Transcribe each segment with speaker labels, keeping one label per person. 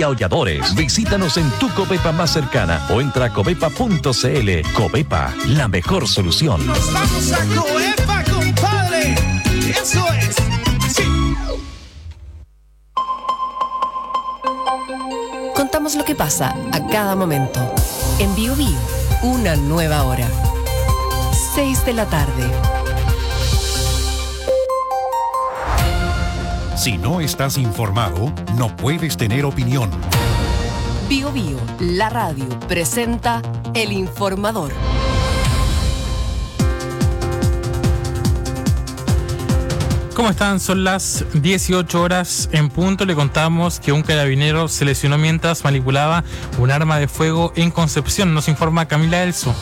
Speaker 1: y aulladores. Visítanos en tu Copepa más cercana o entra a copepa.cl. Copepa, la mejor solución.
Speaker 2: Nos vamos a Copepa, compadre. Eso es. Sí.
Speaker 3: Contamos lo que pasa a cada momento. En Bio Bio, una nueva hora. 6 de la tarde.
Speaker 4: Si no estás informado, no puedes tener opinión.
Speaker 3: Bio Bio, la radio, presenta El Informador.
Speaker 5: ¿Cómo están? Son las 18 horas en punto. Le contamos que un carabinero se lesionó mientras manipulaba un arma de fuego en Concepción. Nos informa Camila Elso.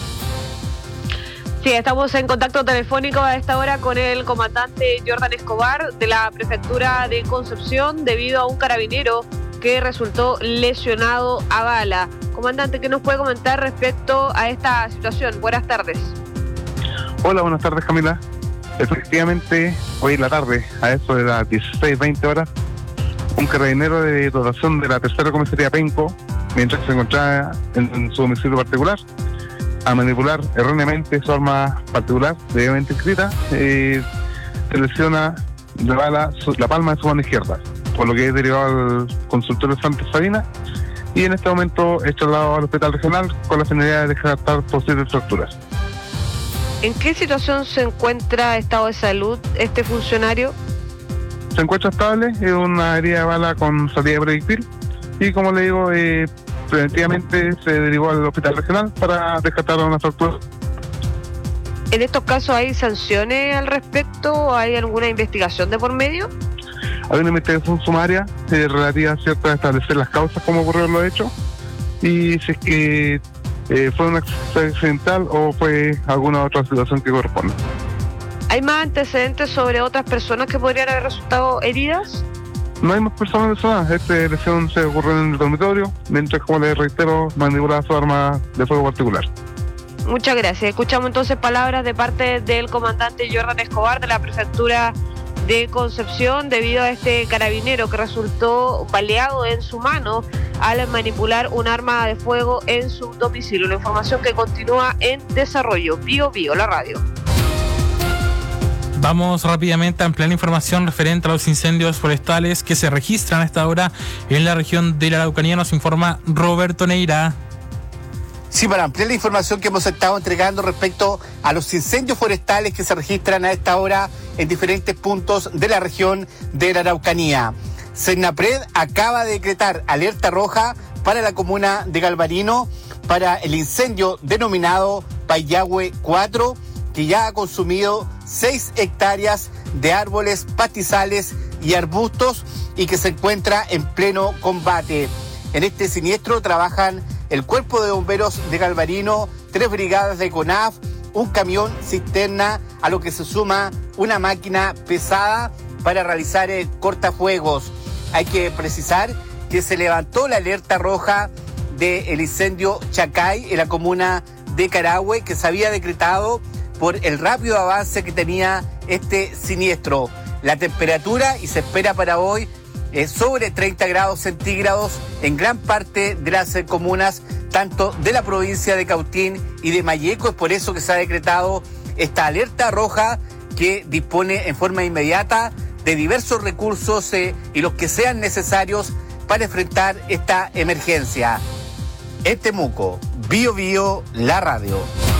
Speaker 6: Sí, estamos en contacto telefónico a esta hora con el comandante Jordan Escobar de la Prefectura de Concepción debido a un carabinero que resultó lesionado a bala. Comandante, ¿qué nos puede comentar respecto a esta situación? Buenas tardes.
Speaker 7: Hola, buenas tardes, Camila. Efectivamente, hoy en la tarde, a eso de las 16:20 horas, un carabinero de dotación de la tercera comisaría Penco, mientras se encontraba en su domicilio particular, a manipular erróneamente su arma particular, debidamente inscrita, se lesiona de bala la palma de su mano izquierda, por lo que es derivado al consultorio Santa Sabina y en este momento es trasladado al hospital regional con la finalidad de descartar posibles fracturas.
Speaker 6: ¿En qué situación se encuentra estado de salud este funcionario?
Speaker 7: Se encuentra estable, es una herida de bala con salida de proyectil y como le digo, preventivamente se derivó al hospital regional para descartar una fractura.
Speaker 6: ¿En estos casos hay sanciones al respecto? ¿Hay alguna investigación de por medio?
Speaker 7: Hay una investigación sumaria relativa a establecer las causas como ocurrió lo hecho y si es que fue un accidente accidental o fue alguna otra situación que corresponde.
Speaker 6: ¿Hay más antecedentes sobre otras personas que podrían haber resultado heridas?
Speaker 7: No hay más personas lesionadas. Esta lesión se ocurrió en el dormitorio, mientras, como les reitero, manipulaba su arma de fuego particular.
Speaker 6: Muchas gracias. Escuchamos entonces palabras de parte del comandante Jordan Escobar de la Prefectura de Concepción debido a este carabinero que resultó baleado en su mano al manipular un arma de fuego en su domicilio. La información que continúa en desarrollo. Bio Bio, la radio.
Speaker 5: Vamos rápidamente a ampliar información referente a los incendios forestales que se registran a esta hora en la región de la Araucanía. Nos informa Roberto Neira.
Speaker 8: Sí, para ampliar la información que hemos estado entregando respecto a los incendios forestales que se registran a esta hora en diferentes puntos de la región de la Araucanía. Senapred acaba de decretar alerta roja para la comuna de Galvarino para el incendio denominado Payahue 4, que ya ha consumido 6 hectáreas de árboles, pastizales y arbustos y que se encuentra en pleno combate. En este siniestro trabajan el Cuerpo de Bomberos de Galvarino, 3 brigadas de CONAF, un camión cisterna, a lo que se suma una máquina pesada para realizar cortafuegos. Hay que precisar que se levantó la alerta roja del incendio Chacay en la comuna de Carahue, que se había decretado por el rápido avance que tenía este siniestro. La temperatura, y se espera para hoy, es sobre 30 grados centígrados en gran parte de las comunas, tanto de la provincia de Cautín y de Malleco. Es por eso que se ha decretado esta alerta roja que dispone en forma inmediata de diversos recursos y los que sean necesarios para enfrentar esta emergencia. En Temuco, Bio Bio, la radio.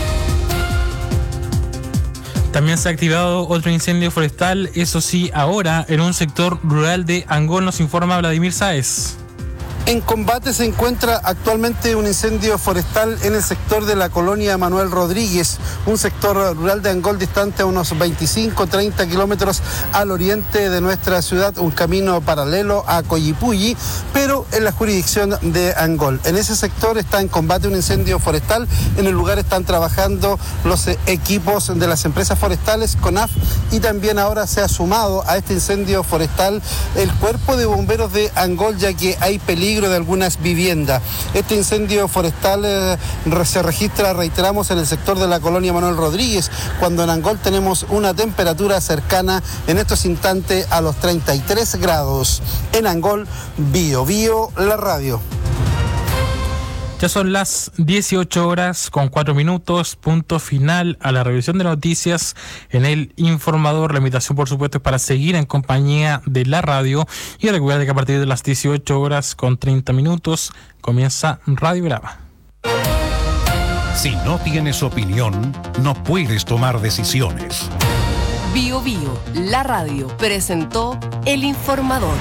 Speaker 5: También se ha activado otro incendio forestal, eso sí, ahora en un sector rural de Angol, nos informa Vladimir Sáez.
Speaker 9: En combate se encuentra actualmente un incendio forestal en el sector de la colonia Manuel Rodríguez, un sector rural de Angol distante a unos 25-30 kilómetros al oriente de nuestra ciudad, un camino paralelo a Coyipulli, pero en la jurisdicción de Angol. En ese sector está en combate un incendio forestal, en el lugar están trabajando los equipos de las empresas forestales, CONAF, y también ahora se ha sumado a este incendio forestal el Cuerpo de Bomberos de Angol, ya que hay peligro peligro de algunas viviendas. Este incendio forestal se registra, reiteramos, en el sector de la colonia Manuel Rodríguez, cuando en Angol tenemos una temperatura cercana en estos instantes a los 33 grados. En Angol, Bio Bio, la radio.
Speaker 5: Ya son las 18 horas con 4 minutos, punto final a la revisión de noticias en el Informador. La invitación, por supuesto, es para seguir en compañía de la radio y recuerda que a partir de las 18 horas con 30 minutos comienza Radio Brava.
Speaker 4: Si no tienes opinión, no puedes tomar decisiones.
Speaker 3: Bio Bio, la radio, presentó El Informador.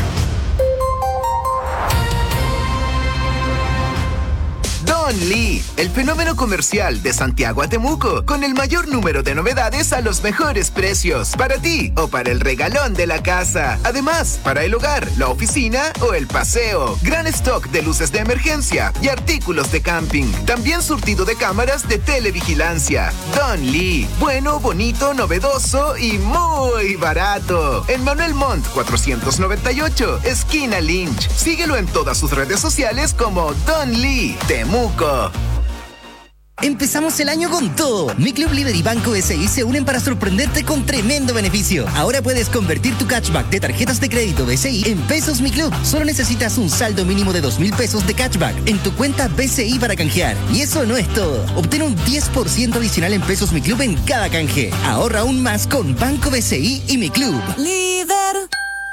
Speaker 10: Don Lee, el fenómeno comercial de Santiago a Temuco, con el mayor número de novedades a los mejores precios, para ti o para el regalón de la casa. Además, para el hogar, la oficina o el paseo. Gran stock de luces de emergencia y artículos de camping. También surtido de cámaras de televigilancia. Don Lee, bueno, bonito, novedoso y muy barato. En Manuel Montt 498, esquina Lynch. Síguelo en todas sus redes sociales como Don Lee Temuco.
Speaker 11: Empezamos el año con todo. Mi Club Líder y Banco BCI se unen para sorprenderte con tremendo beneficio. Ahora puedes convertir tu cashback de tarjetas de crédito BCI en pesos Mi Club. Solo necesitas un saldo mínimo de 2.000 pesos de cashback en tu cuenta BCI para canjear. Y eso no es todo. Obtén un 10% adicional en pesos Mi Club en cada canje. Ahorra aún más con Banco BCI y Mi Club.
Speaker 12: Líder.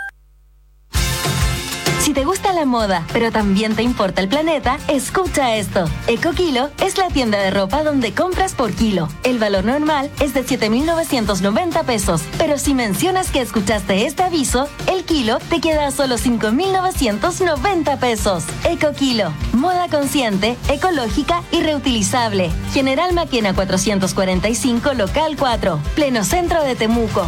Speaker 12: Si te gusta la moda, pero también te importa el planeta, escucha esto. EcoKilo es la tienda de ropa donde compras por kilo. El valor normal es de 7.990 pesos, pero si mencionas que escuchaste este aviso, el kilo te queda a solo 5.990 pesos. EcoKilo, moda consciente, ecológica y reutilizable. General Maquena 445, local 4, pleno centro de Temuco.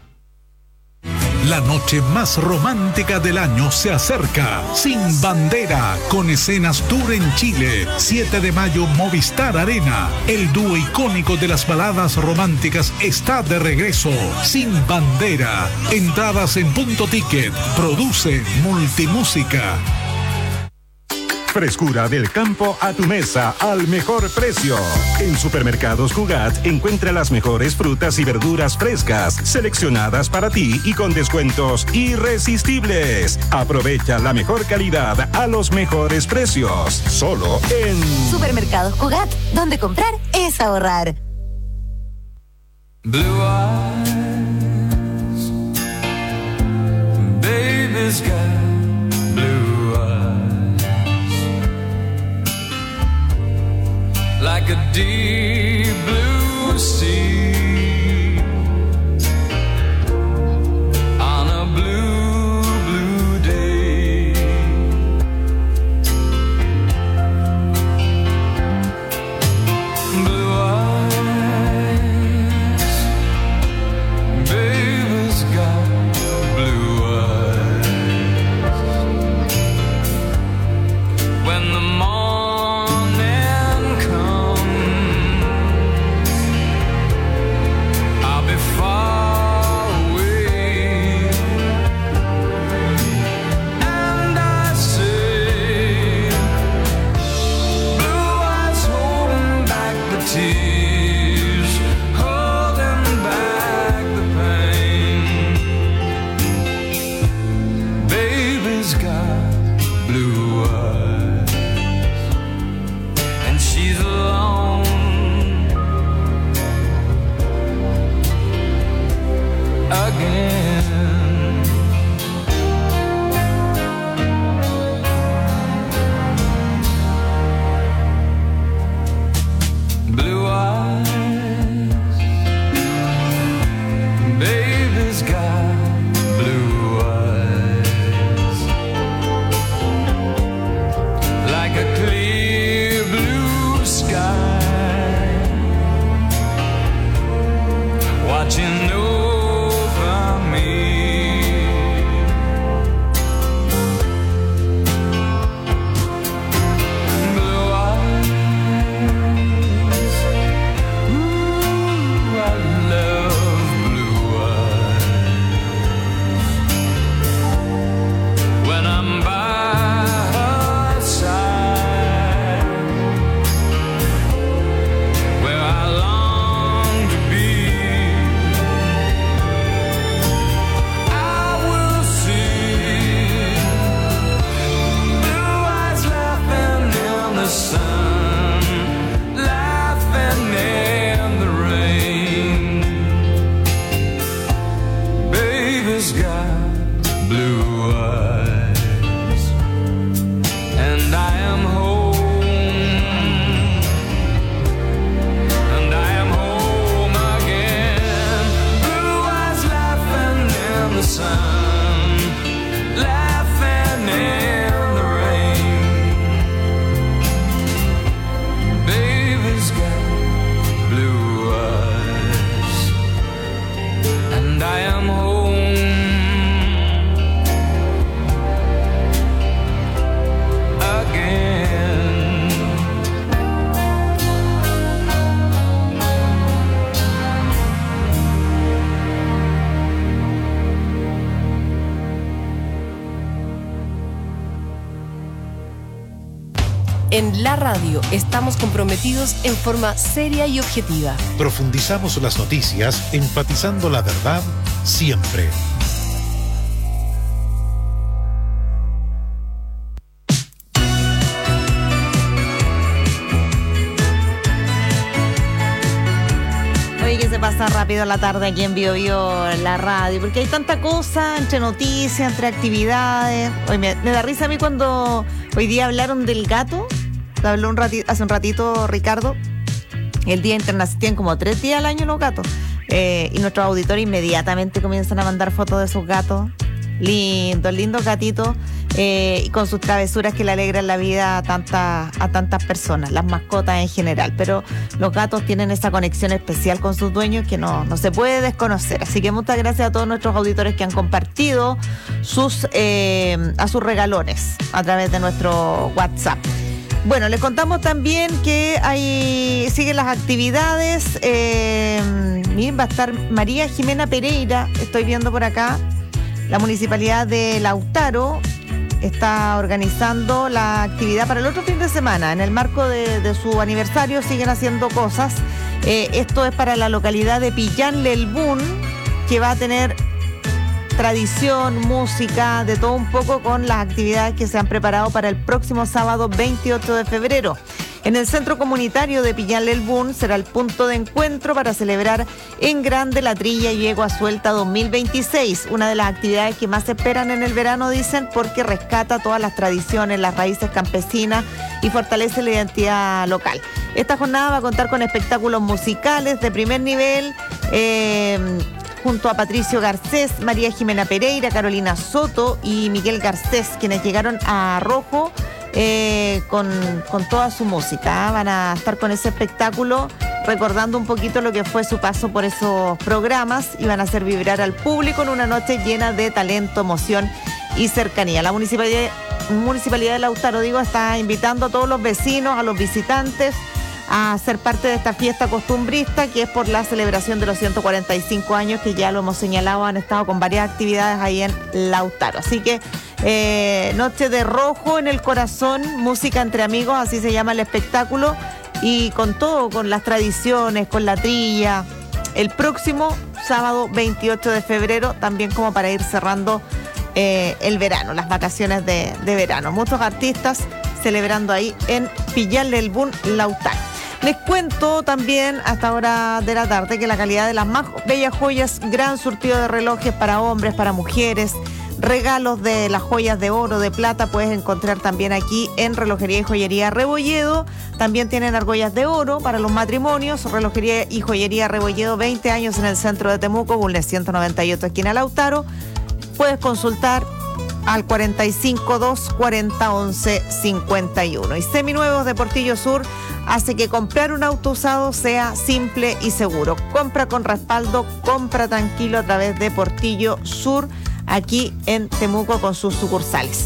Speaker 13: La noche más romántica del año se acerca. Sin Bandera, con escenas tour en Chile. 7 de mayo, Movistar Arena. El dúo icónico de las baladas románticas está de regreso. Sin Bandera. Entradas en Punto Ticket. Produce Multimúsica.
Speaker 14: Frescura del campo a tu mesa al mejor precio. En Supermercados Cugat encuentra las mejores frutas y verduras frescas, seleccionadas para ti y con descuentos irresistibles. Aprovecha la mejor calidad a los mejores precios. Solo en
Speaker 15: Supermercados Cugat, donde comprar es ahorrar.
Speaker 16: Blue eyes, baby's got blue eyes. Like a deep blue sea on a blue, blue day. Blue eyes, baby's got blue eyes. When the morning
Speaker 3: En la radio estamos comprometidos en forma seria y objetiva.
Speaker 13: Profundizamos las noticias, enfatizando la verdad siempre.
Speaker 17: Oye, que se pasa rápido la tarde aquí en Bio Bio, la radio, porque hay tanta cosa entre noticias, entre actividades. Oye, me da risa a mí cuando hoy día hablaron del gato. Habló hace un ratito Ricardo. El Día Internacional, tienen como 3 días al año los gatos. Y nuestros auditores inmediatamente comienzan a mandar fotos de sus gatos. Lindos gatitos. Y con sus travesuras que le alegran la vida a tantas personas, las mascotas en general. Pero los gatos tienen esa conexión especial con sus dueños que no se puede desconocer. Así que muchas gracias a todos nuestros auditores que han compartido a sus regalones a través de nuestro WhatsApp. Bueno, les contamos también que siguen las actividades. Miren, va a estar María Jimena Pereira, estoy viendo por acá. La Municipalidad de Lautaro está organizando la actividad para el otro fin de semana. En el marco de su aniversario siguen haciendo cosas. Esto es para la localidad de Pillán Lelbún, que va a tener tradición, música, de todo un poco con las actividades que se han preparado para el próximo sábado 28 de febrero. En el Centro Comunitario de Pillán Lelbún será el punto de encuentro para celebrar en grande la Trilla Yegua Suelta 2026, una de las actividades que más se esperan en el verano, dicen, porque rescata todas las tradiciones, las raíces campesinas y fortalece la identidad local. Esta jornada va a contar con espectáculos musicales de primer nivel, junto a Patricio Garcés, María Jimena Pereira, Carolina Soto y Miguel Garcés, quienes llegaron a Rojo con toda su música. Van a estar con ese espectáculo recordando un poquito lo que fue su paso por esos programas y van a hacer vibrar al público en una noche llena de talento, emoción y cercanía. La Municipalidad de Lautaro, está invitando a todos los vecinos, a los visitantes, a ser parte de esta fiesta costumbrista, que es por la celebración de los 145 años, que ya lo hemos señalado, han estado con varias actividades ahí en Lautaro. Así que Noche de Rojo en el Corazón, música entre amigos, así se llama el espectáculo, y con todo, con las tradiciones, con la trilla, el próximo sábado 28 de febrero, también como para ir cerrando el verano, las vacaciones de verano. Muchos artistas celebrando ahí en Pillán Lelbún, Lautaro. Les cuento también a esta hora de la tarde que la calidad de las más bellas joyas, gran surtido de relojes para hombres, para mujeres, regalos de las joyas de oro, de plata, puedes encontrar también aquí en Relojería y Joyería Rebolledo. También tienen argollas de oro para los matrimonios. Relojería y Joyería Rebolledo, 20 años en el centro de Temuco, Bulnes 198, esquina Lautaro. Puedes consultar al 452 40 11 51. Y Seminuevos de Portillo Sur hace que comprar un auto usado sea simple y seguro. Compra con respaldo, compra tranquilo a través de Portillo Sur, aquí en Temuco con sus sucursales.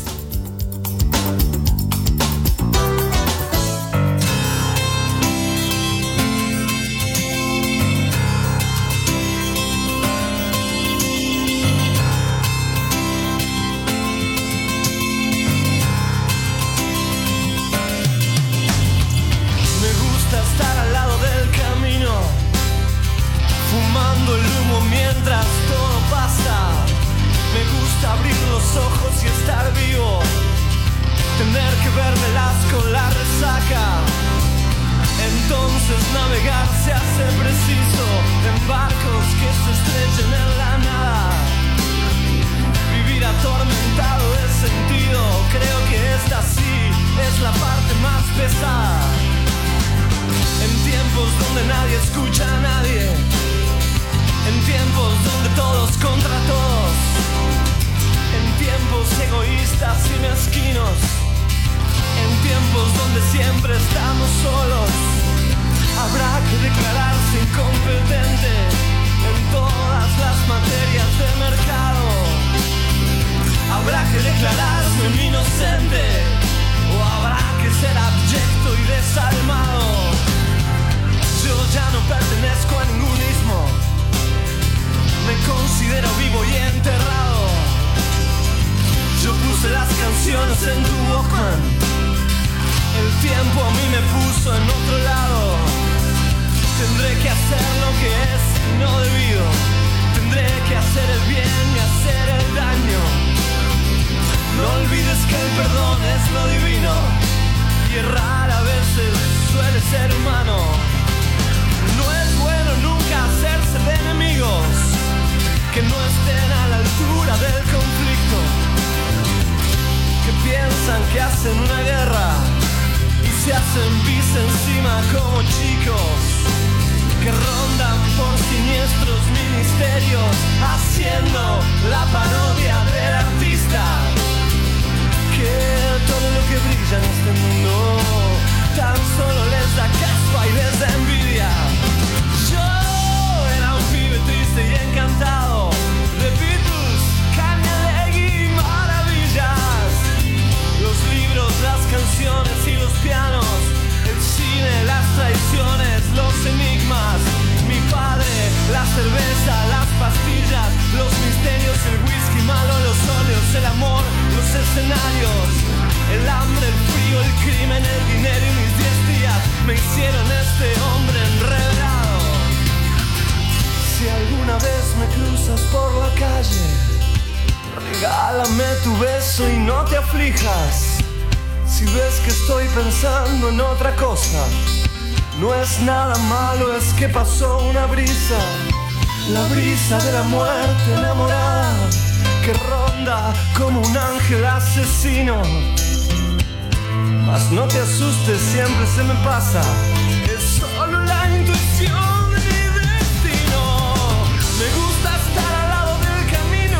Speaker 2: Ojos y estar vivo, tener que vérmelas con la resaca. Entonces navegar se hace preciso en barcos que se estrechen en la nada. Vivir atormentado de sentido, creo que esta sí es la parte más pesada. En tiempos donde nadie escucha a nadie, en tiempos donde todos contra todos, en tiempos egoístas y mezquinos, en tiempos donde siempre estamos solos, habrá que declararse incompetente en todas las materias de mercado. Habrá que declararse un inocente o habrá que ser abyecto y desalmado. Yo ya no pertenezco a ningún ismo, me considero vivo y enterrado. Yo puse las canciones en tu Walkman, el tiempo tiempo a mí me puso en otro lado. Tendré que hacer lo que es no debido. Tendré que hacer el bien y hacer el daño. No olvides que el perdón es lo divino. Y errar a veces suele ser humano. No es bueno nunca hacerse de enemigos que no estén a la altura del conflicto, que piensan que hacen una guerra y se hacen pis encima como chicos, que rondan por siniestros ministerios haciendo la parodia del artista, que todo lo que brilla en este mundo tan solo les da caspa y les da envidia. Yo era un pibe triste y encantado de Beatles, Kanye y maravillas, los libros, las canciones y los pianos, el cine, las traiciones, los enigmas, mi padre, la cerveza, las pastillas, los misterios, el whisky malo, los óleos, el amor, los escenarios, el hambre, el frío, el crimen, el dinero y mis 10 días me hicieron este hombre enredado. Si alguna vez me cruzas por la calle, regálame tu beso y no te aflijas. Si ves que estoy pensando en otra cosa, no es nada malo, es que pasó una brisa, la brisa de la muerte enamorada, que ronda como un ángel asesino. Mas no te asustes, siempre se me pasa, es solo la intuición de mi destino. Me gusta estar al lado del camino,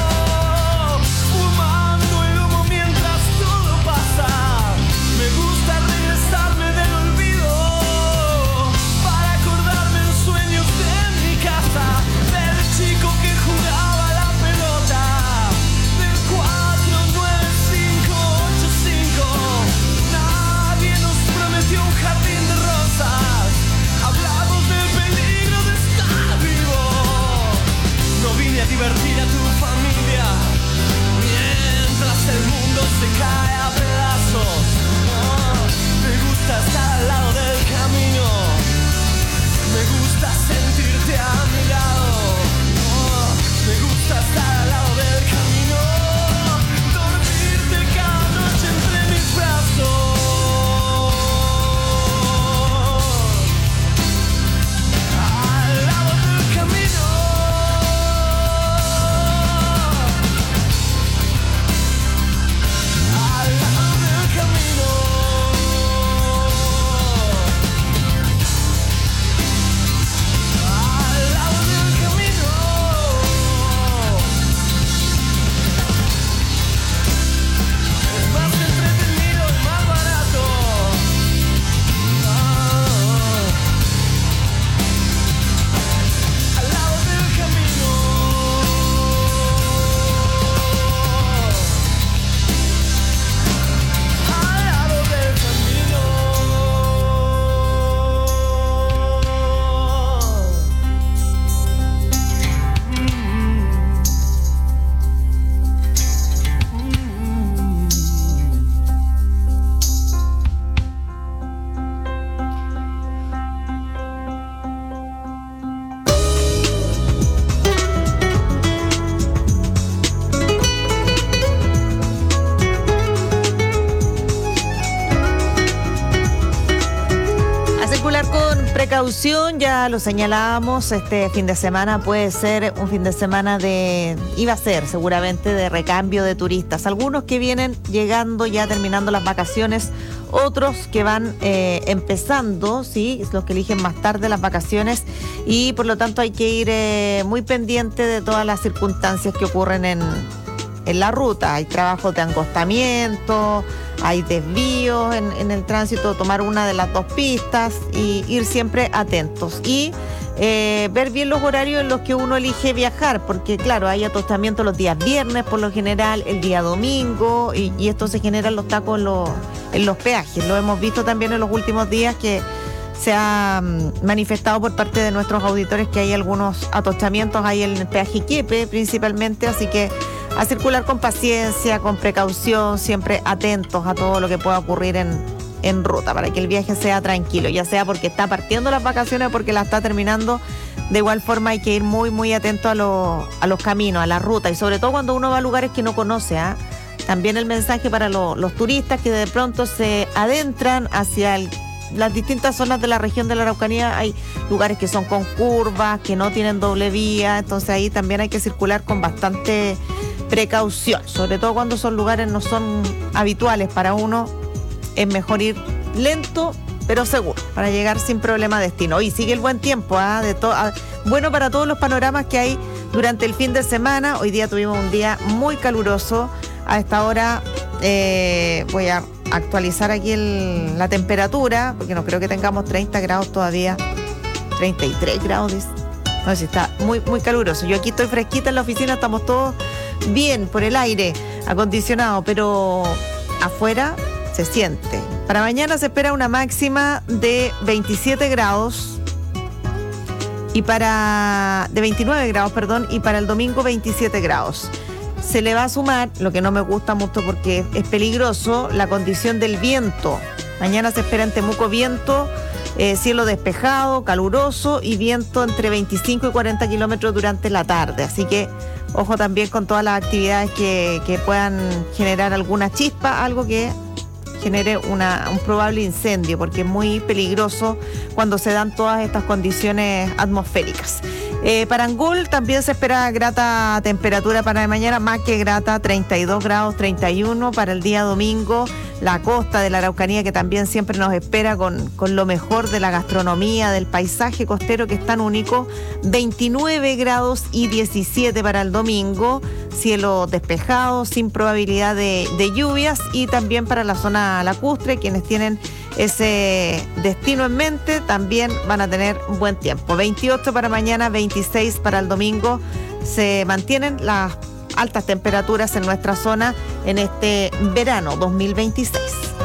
Speaker 2: fumando el humo mientras todo pasa. Me gusta regresarme del olvido para acordarme en sueños de mi casa, del chico que jugaba la pelota, del 4-9-5-8-5. Nadie nos prometió un jardín de rosas, hablamos del peligro de estar vivo. No vine a divertir a tu familia mientras el mundo se cae a pedazos. Me gusta estar al lado del camino, me gusta sentirte a mi lado. Me gusta estar al lado del camino, dormirte cada noche entre mis brazos. Al lado del camino. Al lado del camino. Al lado del camino. Es más entretenido y más barato. Al lado del camino. Al lado del camino.
Speaker 17: A circular con precaución, ya lo señalábamos, este fin de semana puede ser un fin de semana iba a ser seguramente de recambio de turistas. Algunos que vienen llegando ya terminando las vacaciones, otros que van empezando, sí, los que eligen más tarde las vacaciones, y por lo tanto hay que ir muy pendiente de todas las circunstancias que ocurren en la ruta. Hay trabajos de angostamiento, hay desvíos en el tránsito, tomar una de las dos pistas y ir siempre atentos. Y ver bien los horarios en los que uno elige viajar, porque claro, hay atostamiento los días viernes por lo general, el día domingo, y esto se generan los tacos en los peajes. Lo hemos visto también en los últimos días, que se ha manifestado por parte de nuestros auditores que hay algunos atostamientos ahí en el peaje Quiepe principalmente, así que a circular con paciencia, con precaución, siempre atentos a todo lo que pueda ocurrir en en ruta, para que el viaje sea tranquilo, ya sea porque está partiendo las vacaciones o porque la está terminando. De igual forma hay que ir muy, muy atento a los caminos, a la ruta, y sobre todo cuando uno va a lugares que no conoce, ¿ah? También el mensaje para los turistas que de pronto se adentran hacia las distintas zonas de la región de la Araucanía. Hay lugares que son con curvas, que no tienen doble vía, entonces ahí también hay que circular con bastante precaución, sobre todo cuando son lugares no son habituales para uno. Es mejor ir lento pero seguro, para llegar sin problema a destino. Y sigue el buen tiempo, bueno para todos los panoramas que hay durante el fin de semana. Hoy día tuvimos un día muy caluroso. A esta hora voy a actualizar aquí la temperatura, porque no creo que tengamos 30 grados todavía. 33 grados, no sé si está muy, muy caluroso. Yo aquí estoy fresquita en la oficina, estamos todos bien por el aire acondicionado, pero afuera se siente. Para mañana se espera una máxima de 27 grados y de 29 grados, y para el domingo 27 grados. Se le va a sumar, lo que no me gusta mucho porque es peligroso, la condición del viento. Mañana se espera en Temuco viento, cielo despejado, caluroso y viento entre 25 y 40 kilómetros durante la tarde. Así que ojo también con todas las actividades que puedan generar alguna chispa, algo que genere un probable incendio, porque es muy peligroso cuando se dan todas estas condiciones atmosféricas. Para Angol también se espera grata temperatura para mañana, más que grata, 32 grados, 31 para el día domingo. La costa de la Araucanía, que también siempre nos espera con lo mejor de la gastronomía, del paisaje costero que es tan único, 29 grados y 17 para el domingo, cielo despejado, sin probabilidad de lluvias, y también para la zona lacustre, quienes tienen ese destino en mente también van a tener buen tiempo. 28 para mañana, 26 para el domingo. Se mantienen las altas temperaturas en nuestra zona en este verano 2026.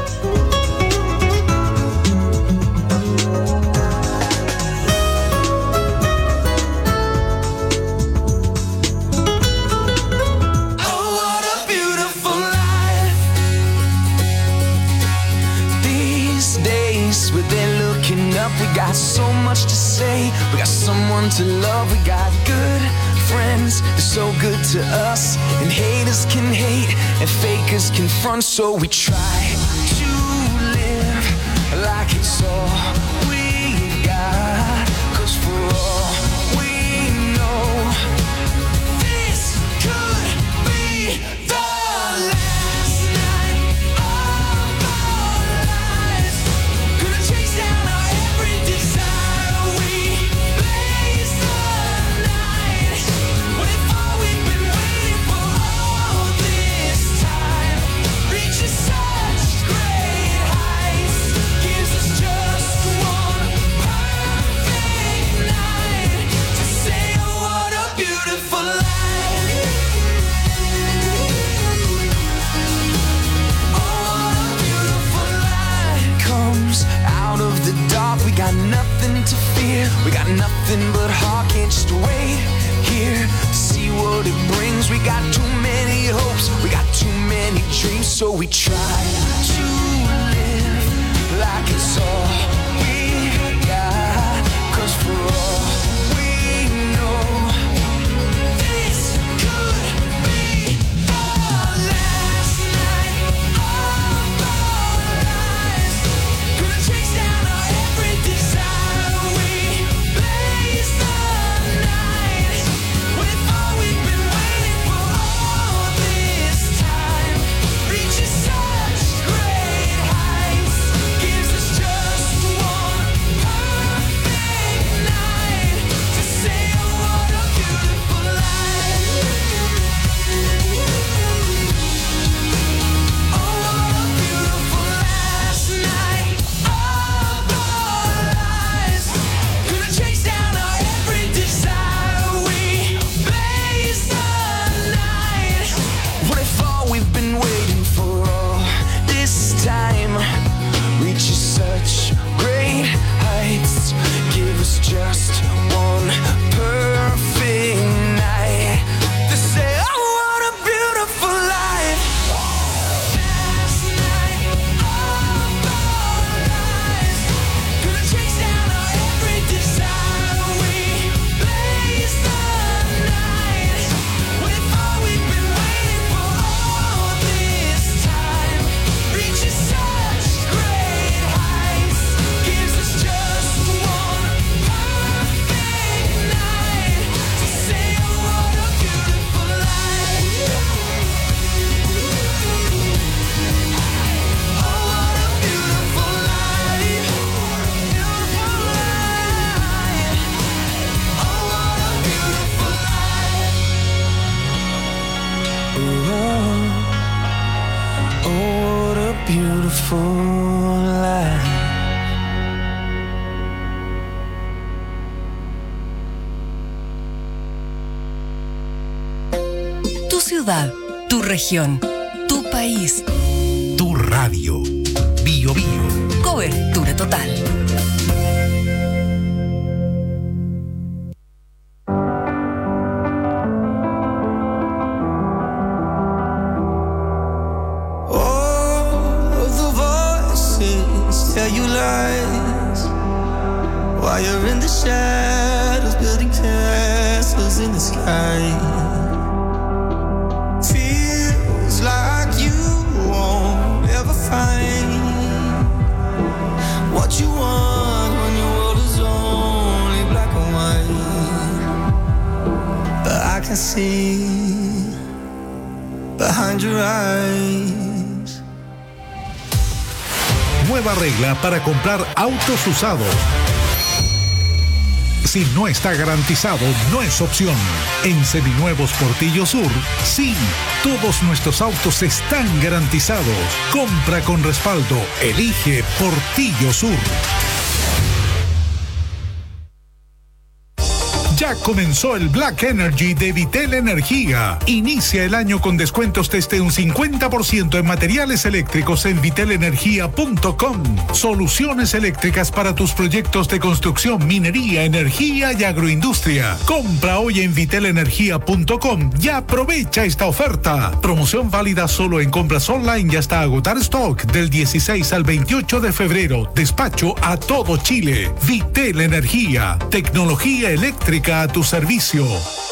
Speaker 2: We got so much to say, we got someone to love, we got good friends, they're so good to us, and haters can hate, and fakers can front, so we try to live like it's all we got, 'cause for all we know, this could be the last night of our lives, gonna chase down our desire, we blaze the night. What if all we've been waiting for all this time reaches such great heights, gives us just one perfect night to say, oh, what a beautiful life. Oh, what a beautiful life comes out of the dark. We got nothing to fear, we got nothing but heart, can't just wait here to see what it brings. We got too many hopes, we got too many dreams, so we try to live like it's all we got, 'cause for all we know, this could be the last night of our lives, gonna chase down our every desire, we blaze the night. What if all we've been waiting for all this time reaches such great
Speaker 3: ciudad, tu región, tu país.
Speaker 13: Tu radio. Bio Bio.
Speaker 3: Cobertura total.
Speaker 2: Tell you lies while you're in the shadows, building castles in the sky. Feels like you won't ever find what you want when your world is only black and white. But I can see behind your eyes.
Speaker 13: Nueva regla para comprar autos usados. Si no está garantizado, no es opción. En Seminuevos Portillo Sur, sí, todos nuestros autos están garantizados. Compra con respaldo. Elige Portillo Sur. Ya comenzó el Black Energy de Vitel Energía. Inicia el año con descuentos desde un 50% en materiales eléctricos en vitelenergia.com. Soluciones eléctricas para tus proyectos de construcción, minería, energía y agroindustria. Compra hoy en vitelenergia.com y aprovecha esta oferta. Promoción válida solo en compras online y hasta agotar stock del 16 al 28 de febrero. Despacho a todo Chile. Vitel Energía. Tecnología eléctrica a tu servicio.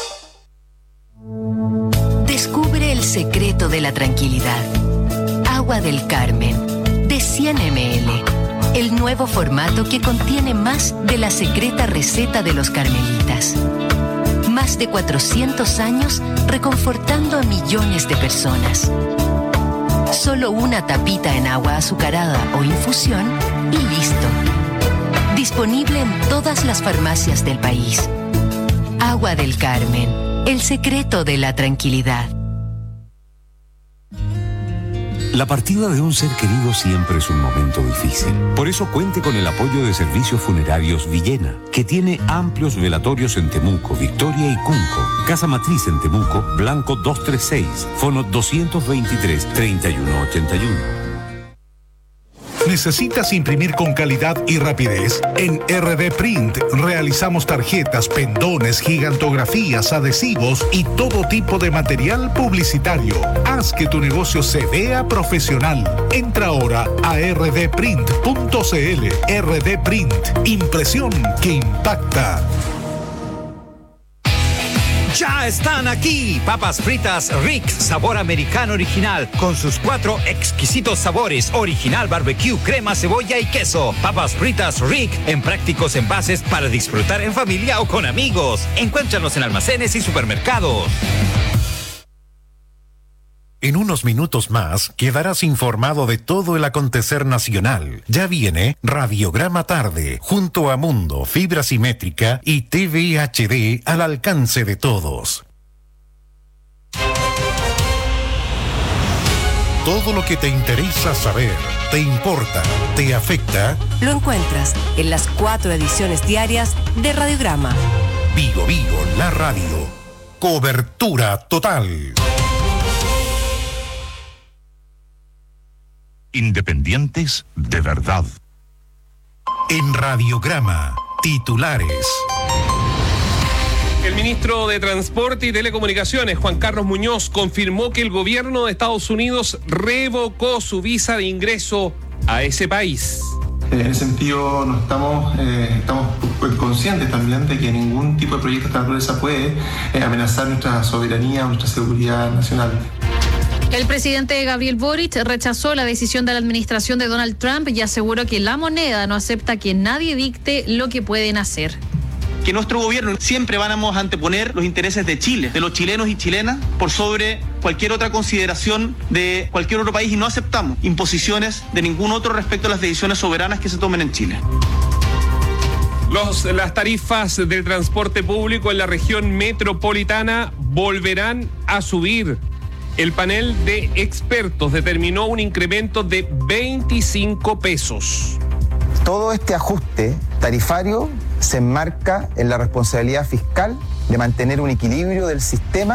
Speaker 3: Descubre el secreto de la tranquilidad. Agua del Carmen, de 100 ml. El nuevo formato que contiene más de la secreta receta de los carmelitas. Más de 400 años reconfortando a millones de personas. Solo una tapita en agua azucarada o infusión y listo. Disponible en todas las farmacias del país. Agua del Carmen, el secreto de la tranquilidad.
Speaker 18: La partida de un ser querido siempre es un momento difícil. Por eso cuente con el apoyo de Servicios Funerarios Villena, que tiene amplios velatorios en Temuco, Victoria y Cunco. Casa Matriz en Temuco, Blanco 236, fono 223-3181.
Speaker 13: ¿Necesitas imprimir con calidad y rapidez? En RD Print realizamos tarjetas, pendones, gigantografías, adhesivos y todo tipo de material publicitario. Haz que tu negocio se vea profesional. Entra ahora a rdprint.cl. RD Print, impresión que impacta.
Speaker 19: Ya están aquí, papas fritas Rick, sabor americano original, con sus 4 exquisitos sabores, original barbecue, crema, cebolla y queso. Papas fritas Rick, en prácticos envases para disfrutar en familia o con amigos. Encuéntranos en almacenes y supermercados.
Speaker 4: En unos minutos más quedarás informado de todo el acontecer nacional. Ya viene Radiograma Tarde, junto a Mundo, Fibra Simétrica y TV HD al alcance de todos. Todo lo que te interesa saber, te importa, te afecta,
Speaker 3: lo encuentras en las 4 ediciones diarias de Radiograma.
Speaker 4: Vigo Vigo, la radio. Cobertura total.
Speaker 13: Independientes de verdad. En Radiograma, titulares.
Speaker 20: El ministro de Transporte y Telecomunicaciones, Juan Carlos Muñoz, confirmó que el gobierno de Estados Unidos revocó su visa de ingreso a ese país.
Speaker 21: En ese sentido, no estamos conscientes también de que ningún tipo de proyecto de esta naturaleza puede amenazar nuestra soberanía o nuestra seguridad nacional.
Speaker 22: El presidente Gabriel Boric rechazó la decisión de la administración de Donald Trump y aseguró que la moneda no acepta que nadie dicte lo que pueden hacer.
Speaker 23: Que nuestro gobierno siempre vamos a anteponer los intereses de Chile, de los chilenos y chilenas, por sobre cualquier otra consideración de cualquier otro país, y no aceptamos imposiciones de ningún otro respecto a las decisiones soberanas que se tomen en Chile.
Speaker 20: Las tarifas del transporte público en la región metropolitana volverán a subir. El panel de expertos determinó un incremento de 25 pesos.
Speaker 24: Todo este ajuste tarifario se enmarca en la responsabilidad fiscal de mantener un equilibrio del sistema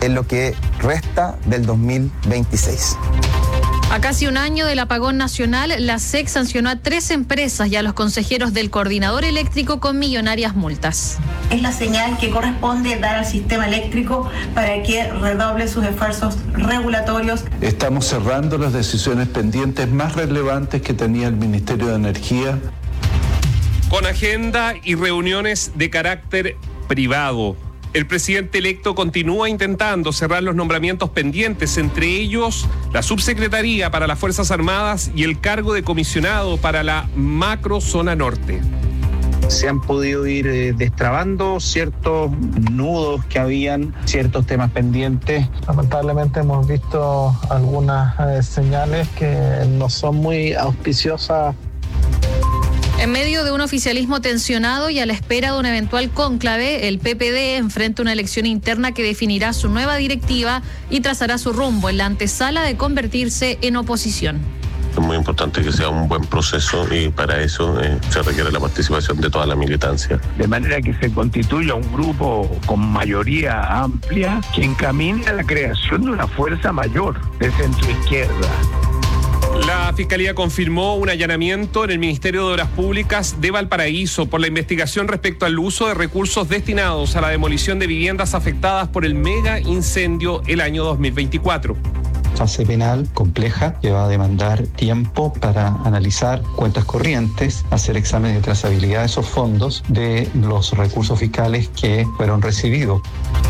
Speaker 24: en lo que resta del 2026.
Speaker 22: A casi un año del apagón nacional, la SEC sancionó a 3 empresas y a los consejeros del coordinador eléctrico con millonarias multas.
Speaker 1: Es la señal que corresponde dar al sistema eléctrico para que redoble sus esfuerzos regulatorios.
Speaker 6: Estamos cerrando las decisiones pendientes más relevantes que tenía el Ministerio de Energía.
Speaker 20: Con agenda y reuniones de carácter privado. El presidente electo continúa intentando cerrar los nombramientos pendientes, entre ellos la subsecretaría para las Fuerzas Armadas y el cargo de comisionado para la macrozona norte.
Speaker 7: Se han podido ir destrabando ciertos nudos que habían, ciertos temas pendientes.
Speaker 8: Lamentablemente hemos visto algunas señales que no son muy auspiciosas.
Speaker 22: En medio de un oficialismo tensionado y a la espera de un eventual cónclave, el PPD enfrenta una elección interna que definirá su nueva directiva y trazará su rumbo en la antesala de convertirse en oposición.
Speaker 25: Es muy importante que sea un buen proceso y para eso se requiere la participación de toda la militancia.
Speaker 26: De manera que se constituya un grupo con mayoría amplia que encamine a la creación de una fuerza mayor de centroizquierda.
Speaker 20: La Fiscalía confirmó un allanamiento en el Ministerio de Obras Públicas de Valparaíso por la investigación respecto al uso de recursos destinados a la demolición de viviendas afectadas por el mega incendio el año 2024.
Speaker 27: Fase penal compleja que va a demandar tiempo para analizar cuentas corrientes, hacer exámenes de trazabilidad de esos fondos, de los recursos fiscales que fueron recibidos.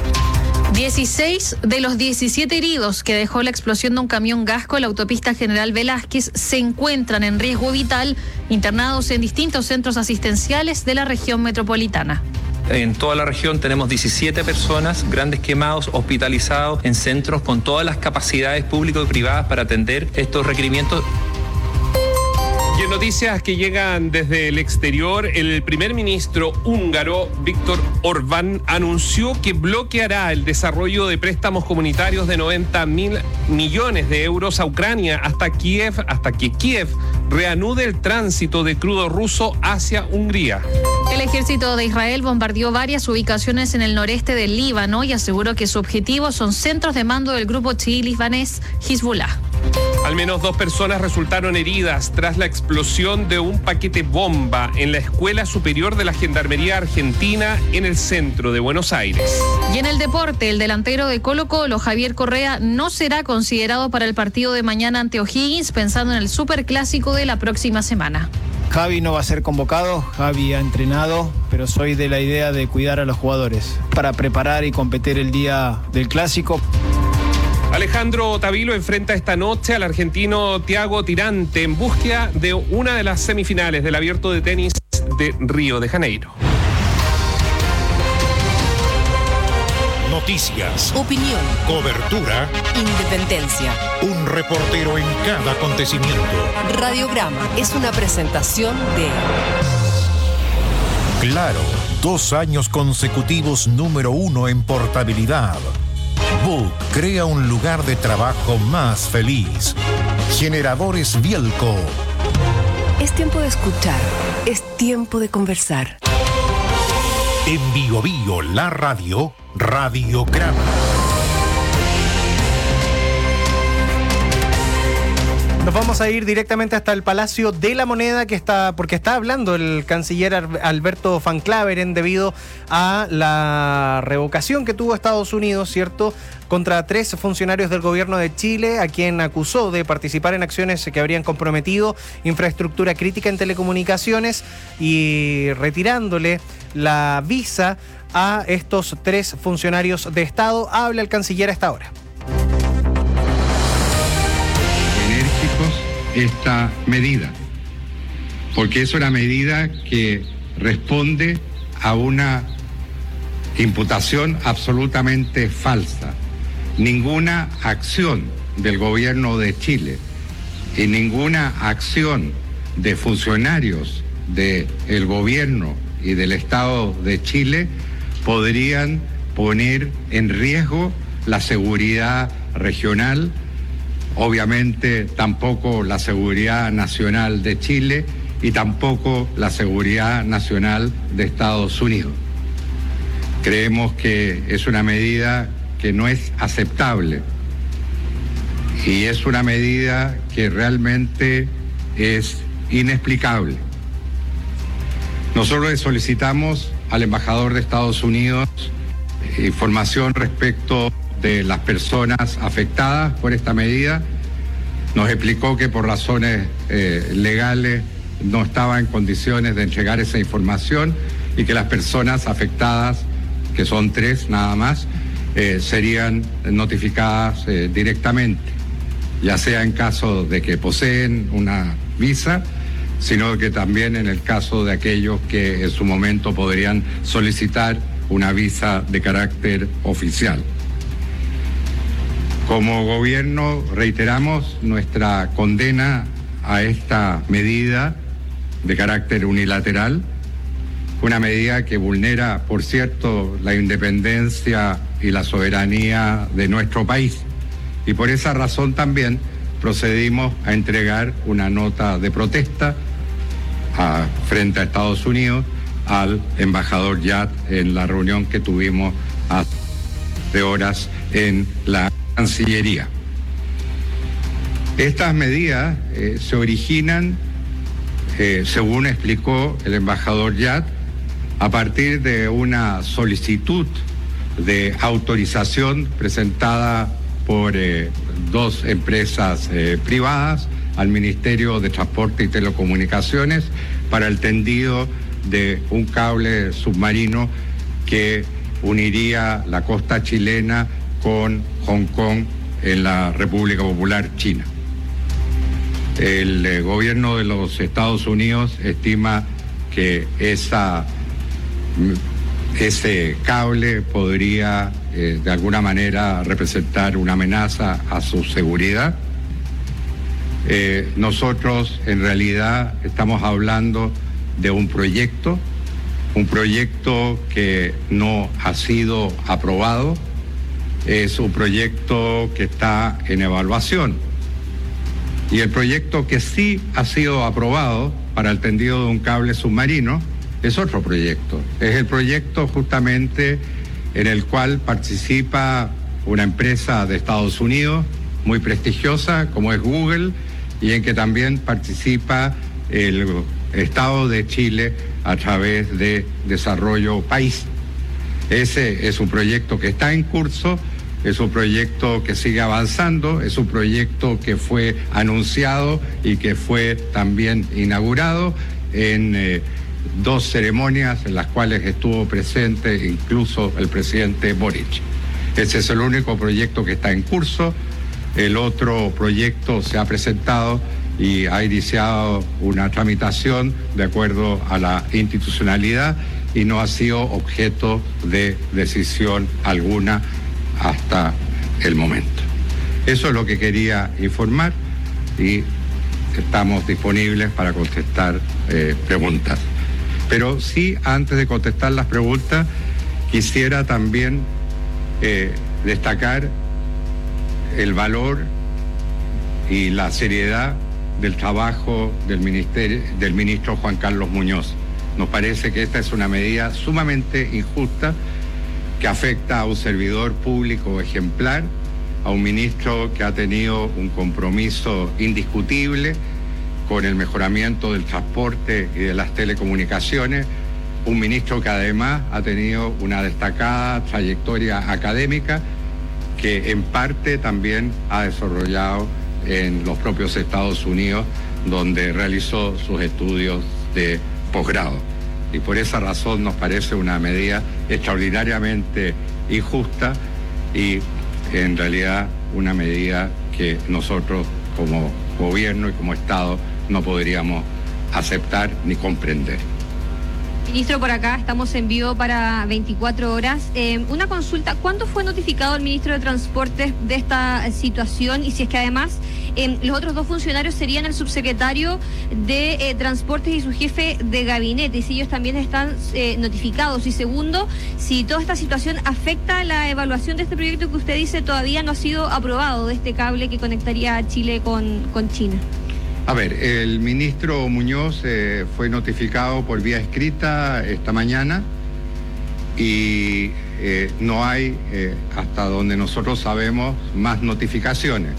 Speaker 22: 16 de los 17 heridos que dejó la explosión de un camión Gasco en la autopista General Velázquez se encuentran en riesgo vital, internados en distintos centros asistenciales de la región metropolitana.
Speaker 28: En toda la región tenemos 17 personas, grandes quemados, hospitalizados en centros con todas las capacidades públicas y privadas para atender estos requerimientos.
Speaker 20: Y en noticias que llegan desde el exterior, el primer ministro húngaro, Viktor Orbán, anunció que bloqueará el desarrollo de préstamos comunitarios de 90.000 millones de euros a Ucrania hasta que Kiev reanude el tránsito de crudo ruso hacia Hungría.
Speaker 22: El ejército de Israel bombardeó varias ubicaciones en el noreste del Líbano y aseguró que su objetivo son centros de mando del grupo chií libanés Hezbollah.
Speaker 20: Al menos 2 personas resultaron heridas tras la explosión de un paquete bomba en la Escuela Superior de la Gendarmería Argentina en el centro de Buenos Aires.
Speaker 22: Y en el deporte, el delantero de Colo-Colo, Javier Correa, no será considerado para el partido de mañana ante O'Higgins, pensando en el superclásico de la próxima semana.
Speaker 29: Javi no va a ser convocado, Javi ha entrenado, pero soy de la idea de cuidar a los jugadores para preparar y competir el día del clásico.
Speaker 20: Alejandro Tavilo enfrenta esta noche al argentino Thiago Tirante en búsqueda de una de las semifinales del Abierto de Tenis de Río de Janeiro.
Speaker 4: Noticias,
Speaker 3: opinión,
Speaker 4: cobertura,
Speaker 3: independencia.
Speaker 4: Un reportero en cada acontecimiento.
Speaker 3: Radiograma es una presentación de
Speaker 4: Claro, 2 años consecutivos número 1 en portabilidad. Book crea un lugar de trabajo más feliz. Generadores Bielco.
Speaker 3: Es tiempo de escuchar, es tiempo de conversar.
Speaker 4: En Bio Bio, la radio, Radiograma.
Speaker 30: Nos vamos a ir directamente hasta el Palacio de la Moneda, porque está hablando el canciller Alberto Van Claveren debido a la revocación que tuvo Estados Unidos, ¿cierto?, contra 3 funcionarios del gobierno de Chile, a quien acusó de participar en acciones que habrían comprometido infraestructura crítica en telecomunicaciones y retirándole la visa a estos 3 funcionarios de Estado. Habla el canciller a esta hora.
Speaker 31: Esta medida, porque es una medida que responde a una imputación absolutamente falsa. Ninguna acción del gobierno de Chile y ninguna acción de funcionarios del gobierno y del Estado de Chile podrían poner en riesgo la seguridad regional. Obviamente tampoco la seguridad nacional de Chile y tampoco la seguridad nacional de Estados Unidos. Creemos que es una medida que no es aceptable y es una medida que realmente es inexplicable. Nosotros le solicitamos al embajador de Estados Unidos información respecto de las personas afectadas por esta medida. Nos explicó que por razones legales no estaba en condiciones de entregar esa información y que las personas afectadas, que son 3 nada más, serían notificadas directamente, ya sea en caso de que poseen una visa, sino que también en el caso de aquellos que en su momento podrían solicitar una visa de carácter oficial. Como gobierno reiteramos nuestra condena a esta medida de carácter unilateral, una medida que vulnera, por cierto, la independencia y la soberanía de nuestro país. Y por esa razón también procedimos a entregar una nota de protesta frente a Estados Unidos al embajador Yat en la reunión que tuvimos hace horas en la Cancillería. Estas medidas se originan, según explicó el embajador Yat, a partir de una solicitud de autorización presentada por 2 empresas privadas al Ministerio de Transporte y Telecomunicaciones para el tendido de un cable submarino que uniría la costa chilena con Hong Kong en la República Popular China. El gobierno de los Estados Unidos estima que ese cable podría de alguna manera representar una amenaza a su seguridad. Nosotros en realidad estamos hablando de un proyecto que no ha sido aprobado, es un proyecto que está en evaluación. Y el proyecto que sí ha sido aprobado para el tendido de un cable submarino es otro proyecto. Es el proyecto justamente en el cual participa una empresa de Estados Unidos muy prestigiosa como es Google y en que también participa el Estado de Chile a través de Desarrollo País. Ese es un proyecto que está en curso, es un proyecto que sigue avanzando, es un proyecto que fue anunciado y que fue también inaugurado en 2 ceremonias en las cuales estuvo presente incluso el presidente Boric. Ese es el único proyecto que está en curso. El otro proyecto se ha presentado y ha iniciado una tramitación de acuerdo a la institucionalidad y no ha sido objeto de decisión alguna hasta el momento. Eso es lo que quería informar y estamos disponibles para contestar preguntas. Pero sí, antes de contestar las preguntas, quisiera también destacar el valor y la seriedad del trabajo del ministro Juan Carlos Muñoz. Nos parece que esta es una medida sumamente injusta que afecta a un servidor público ejemplar, a un ministro que ha tenido un compromiso indiscutible con el mejoramiento del transporte y de las telecomunicaciones, un ministro que además ha tenido una destacada trayectoria académica que en parte también ha desarrollado en los propios Estados Unidos, donde realizó sus estudios de posgrado. Y por esa razón nos parece una medida extraordinariamente injusta y en realidad una medida que nosotros como gobierno y como Estado no podríamos aceptar ni comprender.
Speaker 2: Ministro, por acá estamos en vivo para 24 horas. Una consulta, ¿cuándo fue notificado el ministro de Transportes de esta situación? Y si es que además los otros 2 funcionarios serían el subsecretario de Transportes y su jefe de gabinete, y si ellos también están notificados. Y segundo, si toda esta situación afecta la evaluación de este proyecto que usted dice todavía no ha sido aprobado, de este cable que conectaría a Chile con China.
Speaker 31: A ver, el ministro Muñoz fue notificado por vía escrita esta mañana y no hay, hasta donde nosotros sabemos, más notificaciones.